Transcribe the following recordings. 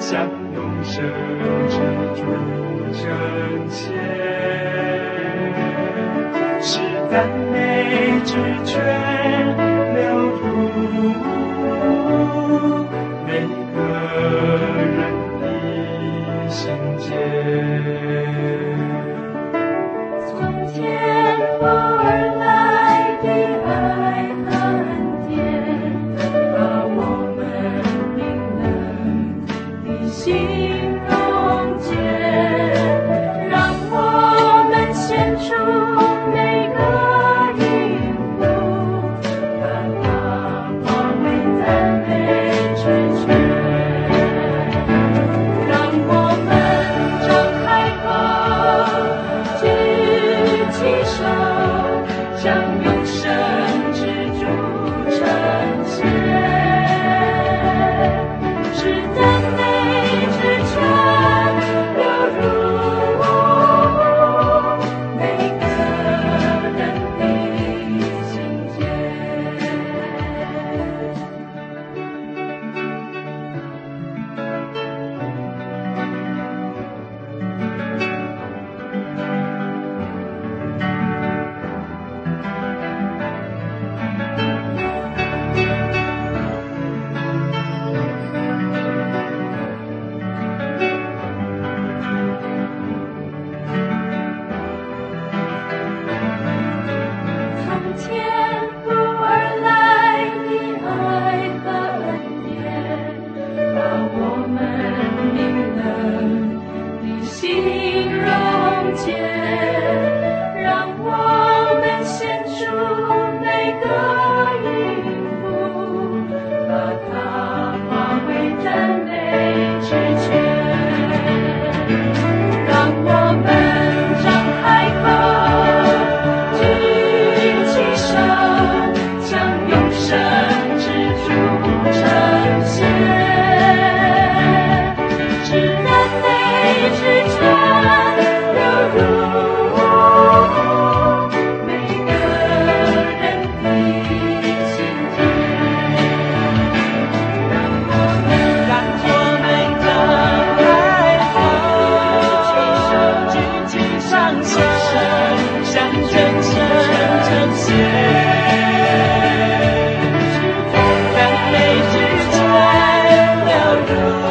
向永生之主称谢，是赞美之泉流入每个人的心间。 从天父而来的爱和恩典，把我们灵能的心溶解，让我们献出每个音符，把它化为赞美之泉，让我们张开口，举起手，向永生之主称谢，是赞美之泉流入每个人的心间。从天父而来的爱和恩典，把我们灵能的心溶解，让我们献出每个音符，把它化为赞美之泉，让我们张开口，举起手，向永生之主称谢，是赞美之泉流入每个人的心间，让我们张开口，举起上手，向永生称谢。赞美之泉流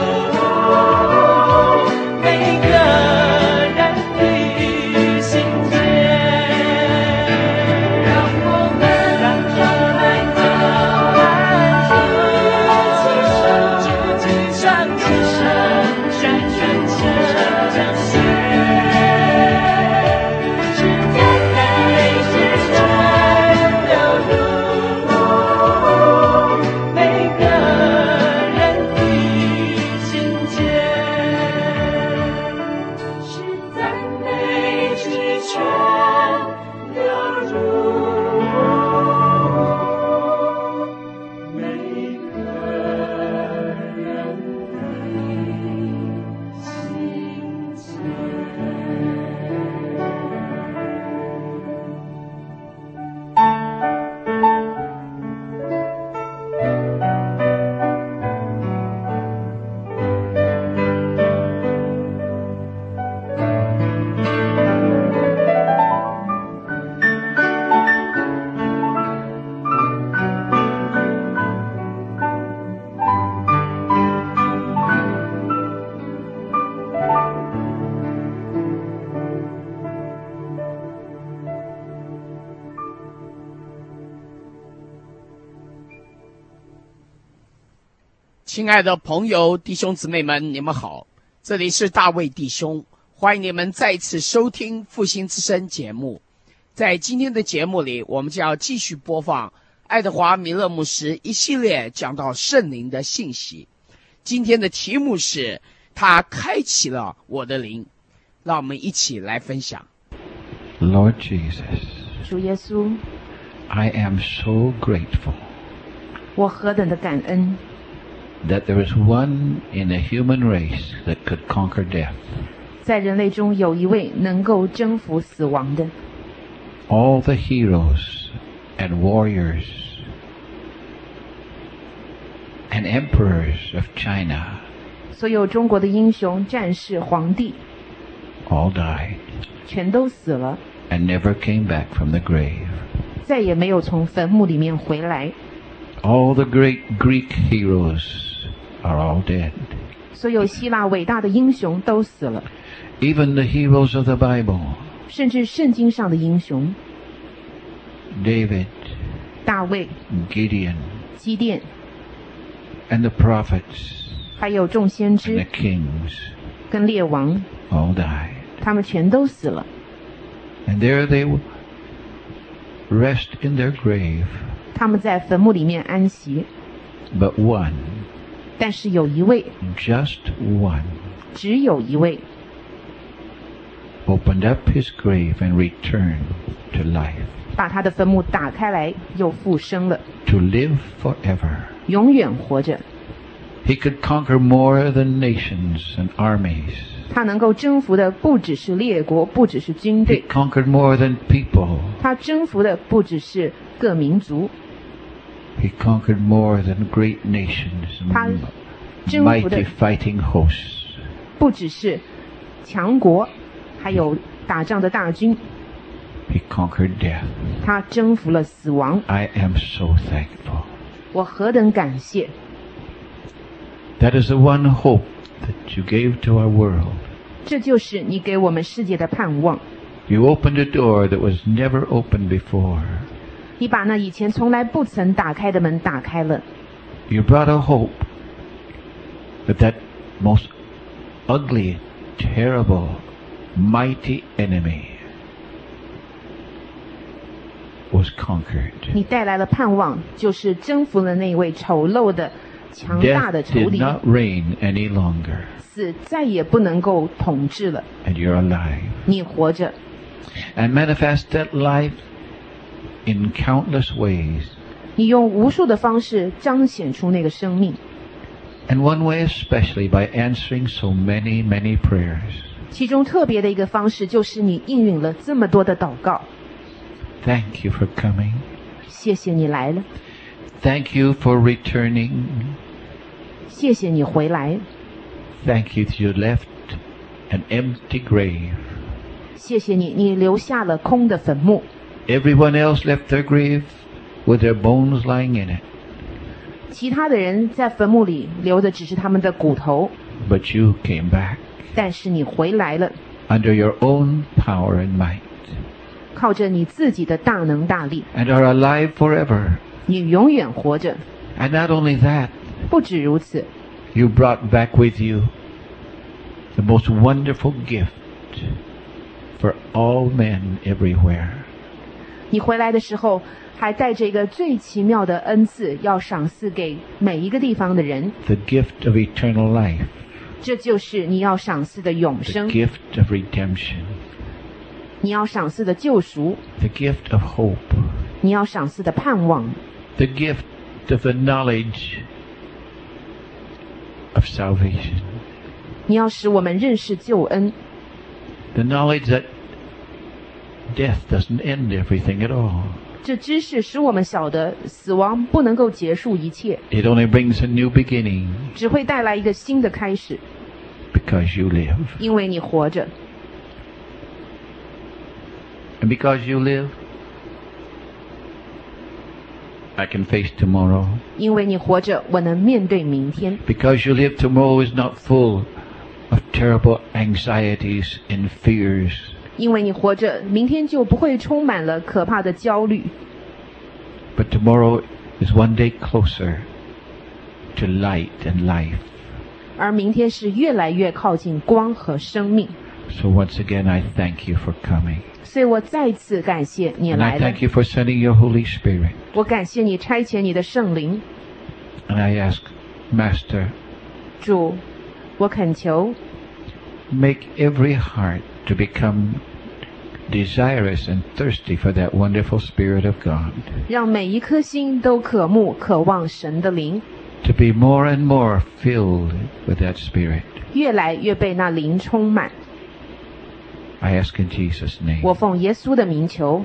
入每个人的心间，让我们张开口，举起上手，向永生称谢，是赞美之泉流入每个人的心间，是赞美之泉流入每个人的心间。 亲爱的朋友、弟兄姊妹们，你们好，这里是大卫弟兄，欢迎你们再次收听复兴之声节目。在今天的节目里，我们将要继续播放爱德华·米勒牧师一系列讲到圣灵的信息。今天的题目是他开启了我的灵，让我们一起来分享。 Lord Jesus, 主耶稣， I am so grateful 我何等的感恩， that there is one in the human race that could conquer death. 在人类中有一位能够征服死亡的。 All the heroes and warriors and emperors of China 所有中国的英雄、战士、皇帝 all died 全都死了， and never came back from the grave. 再也没有从坟墓里面回来。 All the great Greek heroes are all dead. 所有希腊伟大的英雄都死了， Even the heroes of the Bible, 甚至圣经上的英雄 David, 大卫、 Gideon, 基甸， and the prophets 还有众先 and the 知 kings 跟列王， all died. 他们全都死了。 And there they rest in their grave. 他们在坟墓里面安息， But one, 但是有一位， just one, 只有一位 opened up his grave and returned to life, 把他的坟墓打开来，又复生了， to live forever. 永远活着。 He could conquer more than nations and armies. 他能够征服的不只是列国，不只是军 He 队， conquered more than people. 他征服的不只是各民族， He conquered more than great nations and 他征服的 mighty fighting hosts. 不只是强国，还有打仗的大军， He conquered death. 他征服了死亡。 I am so thankful. 我何等感谢！ That is the one hope that you gave to our world. 这就是你给我们世界的盼望。 You opened a door that was never opened before. 你把那以前从来不曾打开的门打开了。 You brought a hope that most ugly, terrible, mighty enemy was conquered. 你带来了盼望，就是征服了那位丑陋的、强大的 Death 仇 did 敌， not reign any longer, 死再也不能够统治了。 and you're alive. 你活着， And manifest that life in countless ways. 你用无数的方式彰显出那个生命。 And one way especially by answering so many, many prayers. 其中特别的一个方式，就是你应允了这么多的祷告。 Thank you for coming. 谢谢你来了， Thank you for returning. 谢谢你回来， Thank you that you left an empty grave. 谢谢你，你留下了空的坟墓。 Everyone else left their grave with their bones lying in it. 其他的人在坟墓里留的只是他们的骨头， But you came back 但是你回来了， under your own power and might, 靠着你自己的大能大力， and are alive forever. 你永远活着。 And not only that, 不止如此， you brought back with you the most wonderful gift for all men everywhere. 你回来的时候还带着一个最奇妙的恩赐，要赏赐给每一个地方的人， The gift of eternal life, 这就是你要赏赐的永 the 生， gift of redemption, 你要赏赐的救赎， the gift of hope, 你要赏赐的盼望， the gift of the knowledge of salvation, 你要使我们认识救恩， the knowledge that death doesn't end everything at all. 这知识使我们晓得死亡不能够结束一切， It only brings a new beginning 只会带来一个新的开始， because you live. 因为你活着， And because you live, I can face tomorrow. 因为你活着，我能面对明天。 Because you live, tomorrow is not full of terrible anxieties and fears. 因为你活着，明天就不会充满了可怕的焦虑， But tomorrow is one day closer to light and life. 而明天是越来越靠近光和生命。 So once again, I thank you for coming. 所以我再次感谢你 And 来 I 了， thank you for sending your Holy Spirit. 我感谢你差遣你的圣灵。 And I ask, Master, 主，我恳求 make every heart to become desirous and thirsty for that wonderful Spirit of God. 让每一颗心都渴慕渴望神的灵， To be more and more filled with that Spirit. 越来越被那灵充满。 I ask in Jesus' name. 我奉耶稣的名求。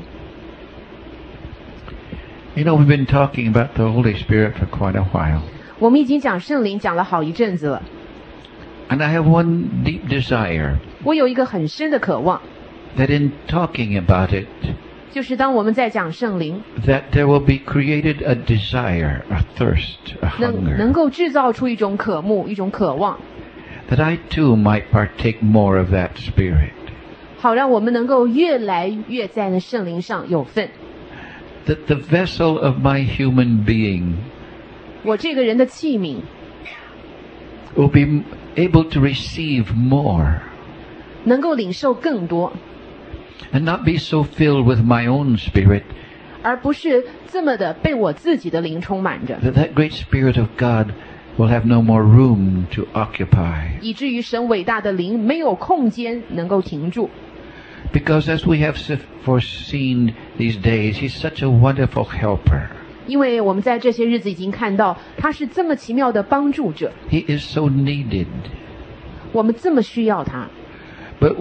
You know, we've been talking about the Holy Spirit for quite a while. 我们已经讲圣灵讲了好一阵子了， And I have one deep desire 我有一个很深的渴望， that in talking about it, 就是当我们在讲圣灵， that there will be created a desire, a thirst, a 能 hunger, 够制造出一种渴慕，一种渴望， that I too might partake more of that spirit. 好让我们能够越来越在那圣灵上有份。 That the vessel of my human being 我这个人的器皿 will be able to receive more 能够领受更多， and not be so filled with my own spirit 而不是这么的被我自己的灵充满着， that that great spirit of God will have no more room to occupy. 以至于神伟大的灵没有空间能够停住。 Because as we have foreseen these days, He's such a wonderful helper. 因为我们在这些日子已经看到他是这么奇妙的帮助者， He is so needed. 我们这么需要他， But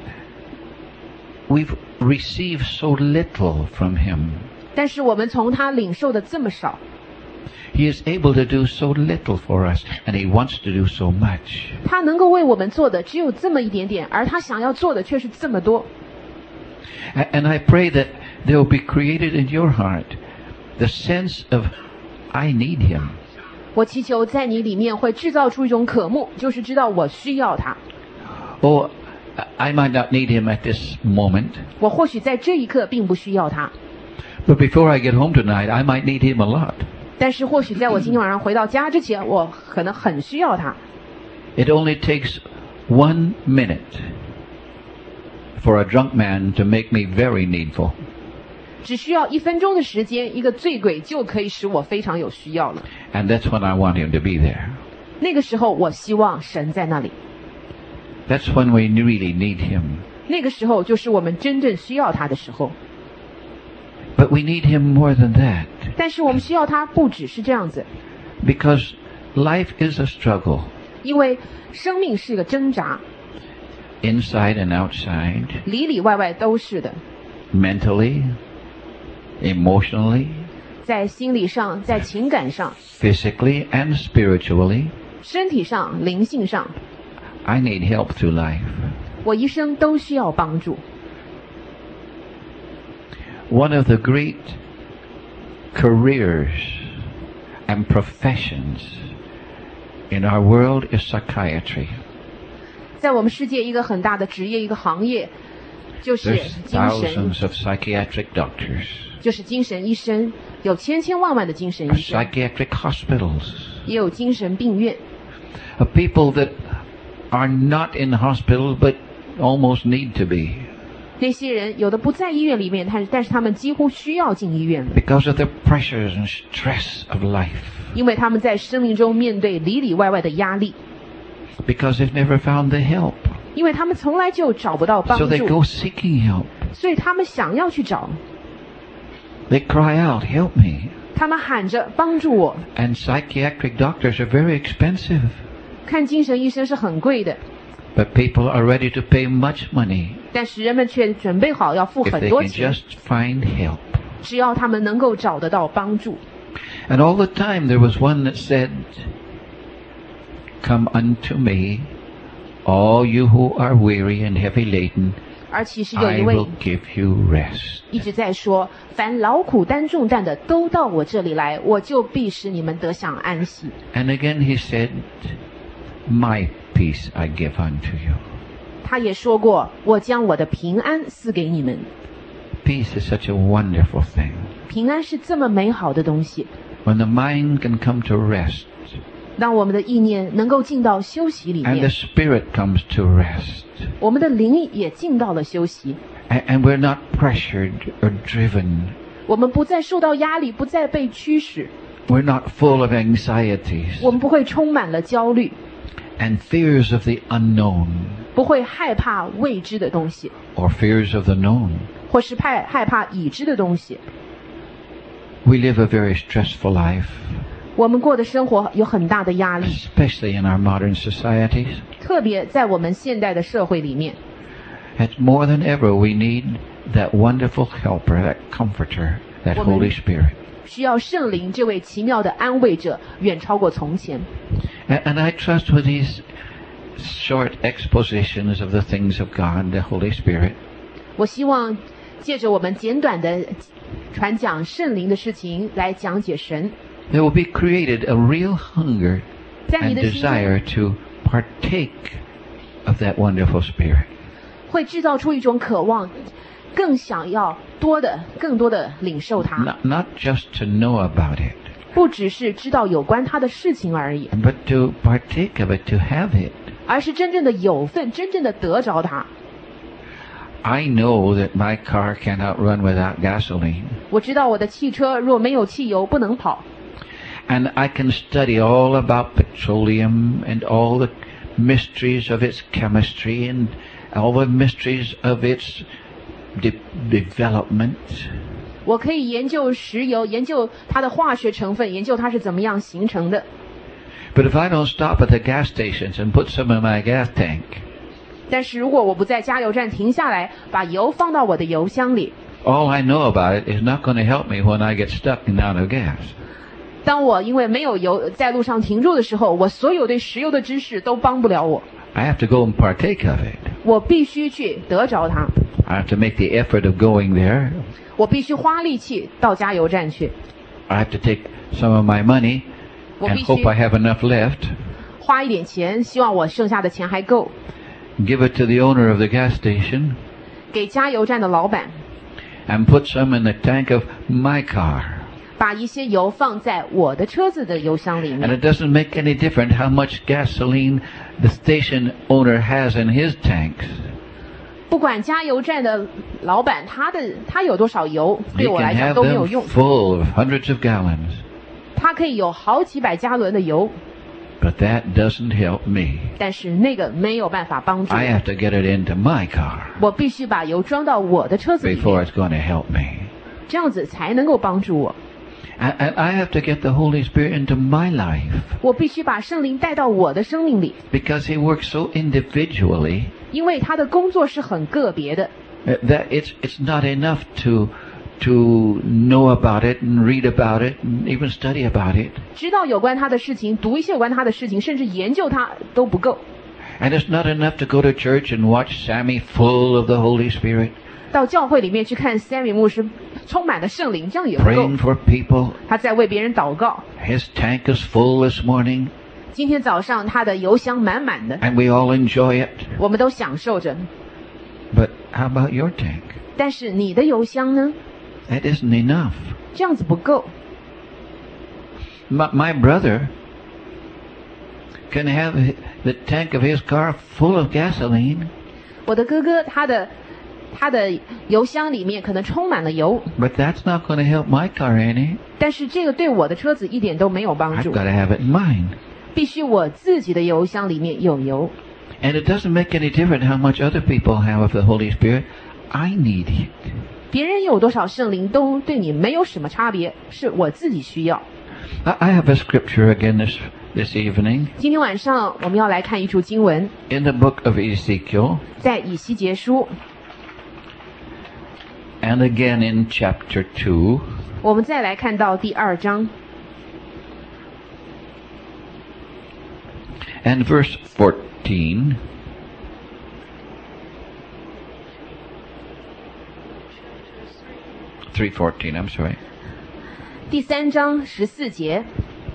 we've received so little from Him. 但是我们从他领受的这么少， He is able to do so little for us, and He wants to do so much. 他能够为我们做的只有这么一点点，而他想要做的却是这么多。 And I pray that there will be created in your heart the sense of, I need Him. 我祈求在你里面会制造出一种渴慕，就是知道我需要他。 Oh, I might not need Him at this moment, 我或许在这一刻并不需要他， but before I get home tonight, I might need Him a lot. 但是或许在我今天晚上回到家之前，我可能很需要他。 It only takes 1 minute for a drunk man to make me very needful. 只需要1分钟的时间，一个醉鬼就可以使我非常有需要了。 And that's when I want Him to be there. 那个时候，我希望神在那里。 That's when we really need Him. 那个时候就是我们真正需要他的时候。 But we need Him more than that, 但是我们需要他不只是这样子， because life is a struggle, 因为生命是个挣扎， inside and outside, 里里外外都是的， mentally, emotionally, 在心理上，在情感上， physically and spiritually. 身体上，灵性上， I need help through life. 我一生都需要帮助。 One of the great careers and professions in our world is psychiatry. 在我们世界，一个很大的职业，一个行业，就是 There's 精神， thousands of psychiatric doctors, 就是精神医生，有千千万万的精神医生， psychiatric hospitals, 也有精神病院， of people that are not in hospital but almost need to be 那些人有的不在医院里面，但是他们几乎需要进医院了， because of the pressures and stress of life, 因为他们在生命中面对里里外外的压力， because they've never found the help. 因为他们从来就找不到帮 So they 助， go seeking help. 所以他们想要去找， They cry out, help me. 他们喊着帮助我。 And psychiatric doctors are very expensive, 看精神医生是很贵的， but people are ready to pay much money 但是人们却准备好要付 if 很 they 多 can 钱， just find help. 只要他们能够找得到帮助。 And all the time there was one that said, come unto me, all you who are weary and heavy laden, 而其实有 I 一位 will give you rest. 一直在说，凡劳苦担重担的都到我这里来，我就必使你们得享安息。 And again he said, my peace I give unto you. 他也说过，我将我的平安赐给你们。 Peace is such a wonderful thing. 平安是这么美好的东西， When the mind can come to rest 当我们的意念能够进到休息里 and the 面， spirit comes to rest, 我们的灵也进到了休息， and we're not pressured or driven. 我们不再受到压力，不再被驱使， We're not full of anxieties 我们不会充满了焦虑， and fears of the unknown 不会害怕未知的东西， or fears of the known. 或是害怕已知的东西。 We live a very stressful life, 我们过的生活有很大的压力， especially in our modern societies. 特别在我们现代的社会里面， And more than ever, we need that wonderful helper, that comforter, that Woman. Holy Spirit. 需要圣灵这位奇妙的安慰者，远超过从前。 And I trust with these short expositions of the things of God, the Holy Spirit, 我希望借着我们简短的传讲圣灵的事情来讲解神， there will be created a real hunger 在你 and 的心中 desire to partake of that wonderful Spirit. 会制造出一种渴望，更想要更多的领受它， Not just to know about it, 不只是知道有关它的事情而已， but to partake of it, to have it. 而是真正的有份，真正的得着它。 I know that my car cannot run without gasoline. 我知道我的汽车若没有汽油不能跑， And I can study all about petroleum and all the mysteries of its chemistry and all the mysteries of its development. 我可以研究石油，研究它的化学成分，研究它是怎么样形成的。 But if I don't stop at the gas stations and put some in my gas tank, 但是如果我不在加油站停下来，把油放到我的油箱里， all I know about it is not going to help me when I get stuck and out of gas. 当我因为没有油在路上停住的时候，我所有对石油的知识都帮不了我， I have to go and partake of it. 我必须去得着它， I have to make the effort of going there. 我必须花力气到加油站去， I have to take some of my money 我 and 必须 hope I have enough left. 花一点钱，希望我剩下的钱还够， Give it to the owner of the gas station 给加油站的老板 and put some in the tank of my car. 把一些油放在我的车子的油箱里 And 面。 it doesn't make any difference how much gasoline the station owner has in his tanks. 不管加油站的老板他有多少油，对 You 我 can 来讲 have 都没有 them 用。 full of hundreds of gallons. 他可以有好几百加仑的油， But that doesn't help me. 但是那个没有办法帮助 I 我。 have to get it into my car 我必须把油装到我的车子里 before 面， it's going to help me. 这样子才能够帮助我。 And I have to get the Holy Spirit into my life 我必须把圣灵带到我的生命里， because He works so individually 因为他的工作是很个别的， that it's not enough to know about it and read about it and even study about it. 知道有关他的事情，读一些有关他的事情，甚至研究他都不够。 And it's not enough to go to church and watch Sammy full of the Holy Spirit, 到教会里面去看 Sammy 牧师充满了圣灵，这样也不够 praying。for people. 他在为别人祷告。 His tank is full this morning 今天早上他的油箱满满的， and we all enjoy it. 我们都享受着。 But how about your tank? 但是你的油箱呢？ That isn't enough. 这样子不够。 My brother can have the tank of his car full of gasoline, 我的哥哥他的油箱里面可能充满了油， but that's not going to help my car any. 但是这个对我的车子一点都没有帮 I've 助。 got to have it in mine. 必须我自己的油箱里面有油。 And it doesn't make any difference how much other people have of the Holy Spirit. I need it. 别人有多少圣灵都对你没有什么差别，是我自己需要。 I have a scripture again this evening 今天晚上我们要来看一处经文， in the book of Ezekiel 在以西结书， and again in chapter 2. 我们再来看到第2章 And verse 14. I'm sorry. 第3章14节，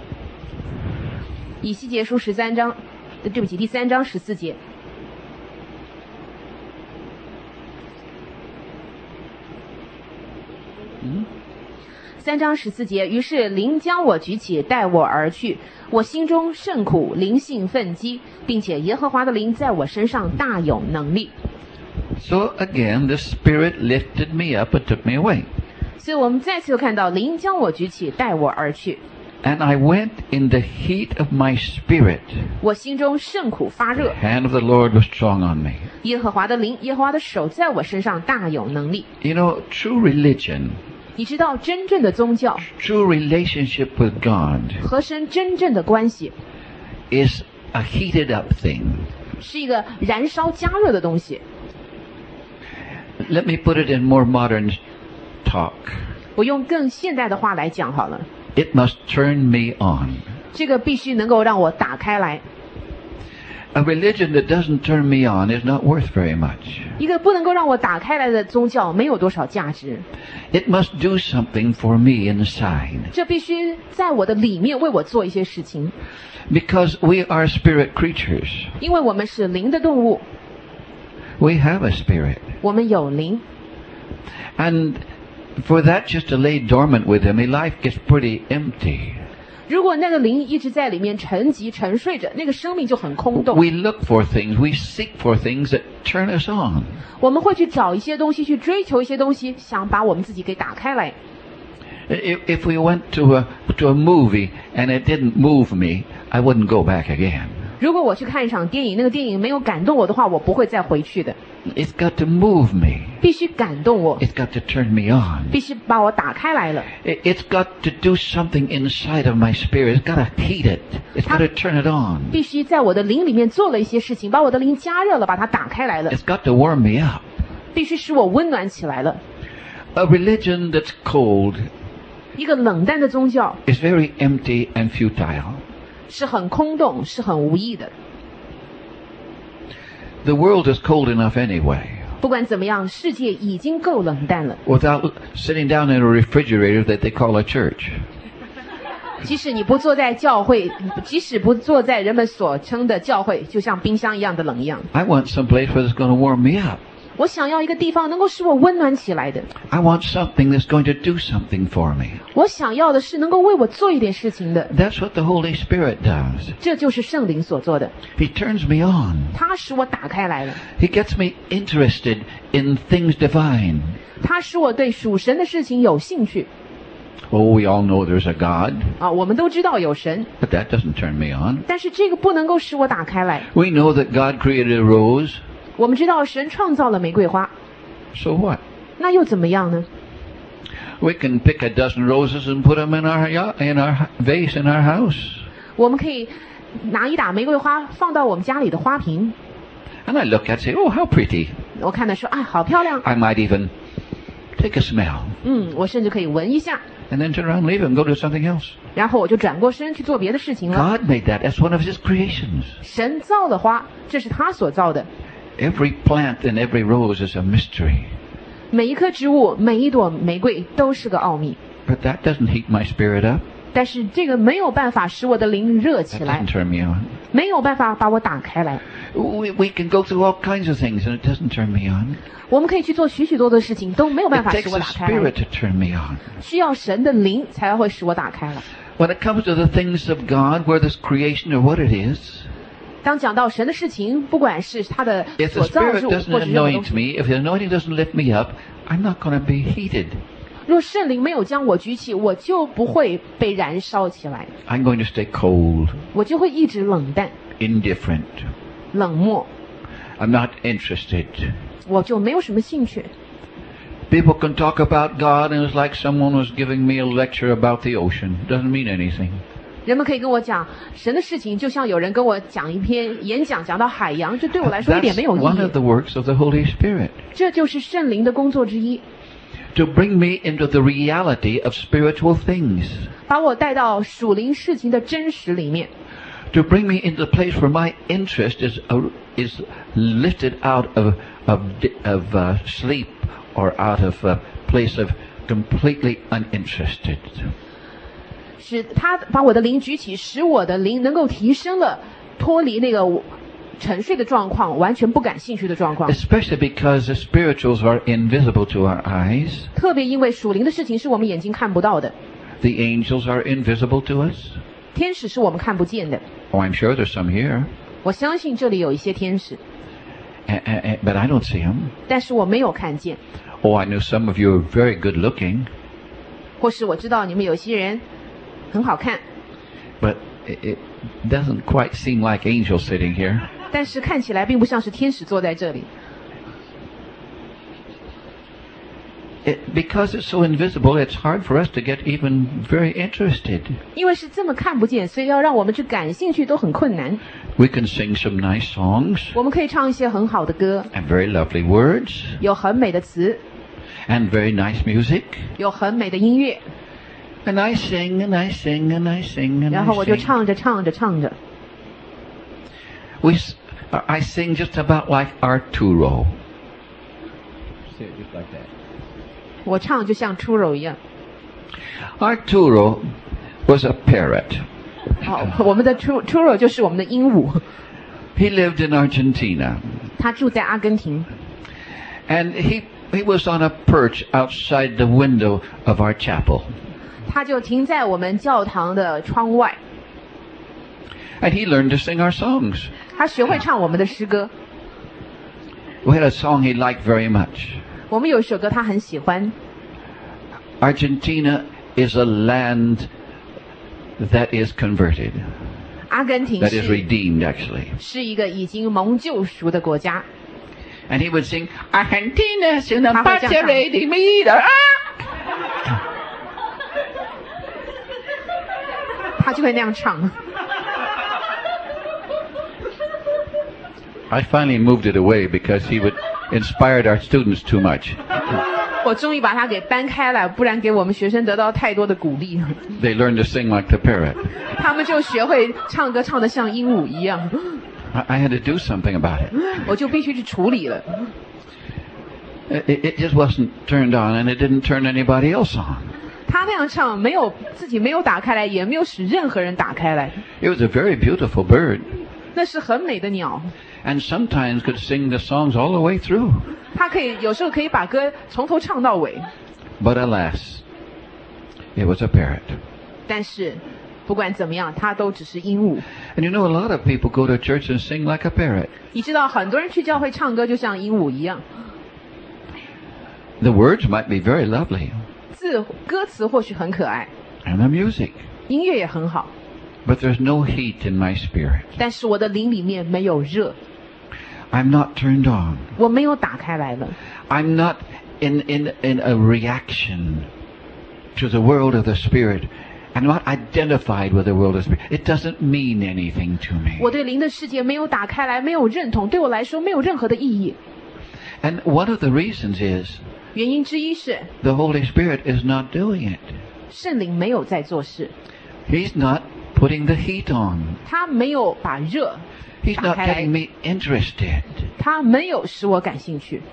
以西结书13章，对不起，第3章14节。3章14节，于是灵将我举起，带我而去，我心中甚苦，灵性愤激，并且耶和华的灵在我身上大有能力。 So again, the Spirit lifted me up and took me away. 所以我们再次又看到灵将我举起，带我而去， And I went in the heat of my spirit. 我心中甚苦发热 The。hand of the Lord was strong on me. 耶和华的灵，耶和华的手在我身上大有能力。 You know, true religion, 你知道，真正的宗教 true relationship with God 和神真正的关系 is a heated up thing. 是一个燃烧加热的东西。 Let me put it in more modern talk. 我用更现代的话来讲好了， It must turn me on. 这个必须能够让我打开来。 A religion that doesn't turn me on is not worth very much. 一个不能够让我打开来的宗教没有多少价值， It must do something for me inside. 这必须在我的里面为我做一些事情， Because we are spirit creatures. 因为我们是灵的动物， We have a spirit. 我们有灵。 And for that just to lay dormant within me, life gets pretty empty. 如果那个灵一直在里面沉寂沉睡着，那个生命就很空洞。 We look for things, we seek for things that turn us on. 我们会去找一些东西，去追求一些东西，想把我们自己给打开来。 If we went to a movie and it didn't move me, I wouldn't go back again. 如果我去看一场电影，那个电影没有感动我的话，我不会再回去的。 It's got to move me. 必须感动我， It's got to turn me on. 必须把我打开来了。 It's got to do something inside of my spirit. It's got to heat it. It's got to turn it on. 必须在我的灵里面做了一些事情，把我的灵加热了，把它打开来了。 It's got to warm me up. 必须使我温暖起来了。 A religion that's cold 一个冷淡的宗教 is very empty and futile. 是很空洞，是很无益的。 The world is cold enough anyway. 不管怎么样，世界已经够冷淡了。 Without sitting down in a refrigerator that they call a church. 即使你不坐在教会，即使不坐在人们所称的教会，就像冰箱一样的冷一样。 I want some place where it's going to warm me up. 我想要一个地方能够使我温暖起来的。 I want something that's going to do something for me. 我想要的是能够为我做一点事情的。 That's what the Holy Spirit does. 这就是圣灵所做的， He turns me on. 它使我打开来了， He gets me interested in things divine. 它使我对属神的事情有兴趣。 Oh, we all know there's a God, 我们都知道有神， but that doesn't turn me on. 但是这个不能够使我打开来。 We know that God created a rose. 我们知道神创造了玫瑰花， So what? 那又怎么样呢？ We can pick a dozen roses and put them in our vase in our house. 我们可以拿一打玫瑰花放到我们家里的花瓶， And I look at it and say, oh, how pretty. 我看的说，哎，好漂亮。 I might even take a smell. 我甚至可以闻一下， And then turn around and leave it and go do something else. 然后我就转过身去做别的事情了。 God made that. That's one of His creations. 神造了花，这是他所造的。 Every plant and every rose is a mystery. 每一棵植物，每一朵玫瑰都是个奥秘， But that doesn't heat my spirit up. 但是这个没有办法使我的灵热起 That 来 doesn't，turn me on. 没有办法把我打开来。 We can go through all kinds of things and it doesn't turn me on. 我们可以去做许许多多的事情，都没有办 It 法 takes 使我 the 打开来 Spirit，to turn me on. 需要神的灵才会使我打开来。 When it comes to the things of God, whether it's creation or what it is, 当讲到神的事情，不管是他的 if the 所造 Spirit 物， doesn't 或者是任何东 anoint 西， me, if the anointing doesn't lift me up, I'm not going to be heated. 若圣灵没有将我举起，我就不会被燃烧起来， I'm going to stay cold, 我就会一直冷淡、 indifferent. 冷漠， I'm not interested. 我就没有什么兴趣。 People can talk about God and it's like someone was giving me a lecture about the ocean. Doesn't mean anything. 人们可以跟我讲神的事情，就像有人跟我讲一篇演讲，讲到海洋，这对我来说一点 That's 没有意 one of 义。 the works of the Holy Spirit. 这就是圣灵的工作之一， To bring me into the reality of spiritual things. 把我带到属灵事情的真实里面， To bring me into the place where my interest is lifted out of sleep or out of a place of completely uninterested. 使他把我的灵举起，使我的灵能够提升了，脱离那个沉睡的状况，完全不感兴趣的状况。 Especially because the spirituals are invisible to our eyes. 特别因为属灵的事情是我们眼睛看不到的， The angels are invisible to us. 天使是我们看不见的。 Oh, I'm sure there's some here. 我相信这里有一些天使， But I don't see them. 但是我没有看见。 Oh, I know some of you are very good looking. 或是我知道你们有些人很好看， But it doesn't quite seem like angels sitting here. 但是看起来并不像是天使坐在这里。 Because it's so invisible, it's hard for us to get even very interested. 因为是这么看不见，所以要让我们去感兴趣都很困难。 We can sing some nice songs 我们可以唱一些很好的歌， and very lovely words 有很美的词， and very nice music. 有很美的音乐， And I sing and I sing and I sing and 然 I 后我就 sing. 唱着唱着唱着。 I sing just about like Arturo. Say it just like that. 我唱就像出肉一样。 Arturo was a parrot. 好，我们的出肉就是我们的鹦鹉， He lived in Argentina. 他住在阿根廷， And he was on a perch outside the window of our chapel. 他就停在我们教堂的窗外， And he learned to sing our songs. 他学会唱我们的诗歌。 We had a song he liked very much. 我们有一首歌他很喜欢， Argentina is a land that is converted. 阿根廷 That is 是 redeemed, actually. 是一个已经蒙救赎的国家。 And he would sing, Argentina es una 他会这样 patria 唱。 redimida. 他就会那样唱。 I finally moved it away because he would inspired our students too much. 我终于把它给搬开了，不然给我们学生得到太多的鼓励， They learned to sing like the parrot. 他们就学会唱歌唱得像鹦鹉一样， I had to do something about it. 我就必须去处理了。 It just wasn't turned on, and it didn't turn anybody else on. 他那样唱，自己没有打开来，也没有使任何人打开来。 It was a very beautiful bird, 那是很美的鸟， and sometimes could sing the songs all the way through. 他有时候可以把歌从头唱到尾。 But alas, it was a parrot. 但是不管怎么样，他都只是鹦鹉。 And you know, a lot of people go to church and sing like a parrot. 你知道，很多人去教会唱歌就像鹦鹉一样， The words might be very lovely, 歌词或许很可爱， and the music, 音乐也很好， but there's no heat in my spirit. 但是我的灵里面没有热， I'm not turned on. 我没有打开来了。 I'm not in a reaction to the world of the spirit. I'm not identified with the world of the spirit. It doesn't mean anything to me. 我对灵的世界没有打开来，没有认同，对我来说没有任何的意义。 And one of the reasons is 原因之一是 the Holy Spirit is not doing it. 圣灵没有在做事， He's not putting the heat on. 他没有把热 He's 打 not 开来 getting，me interested. 他没有使我感兴趣。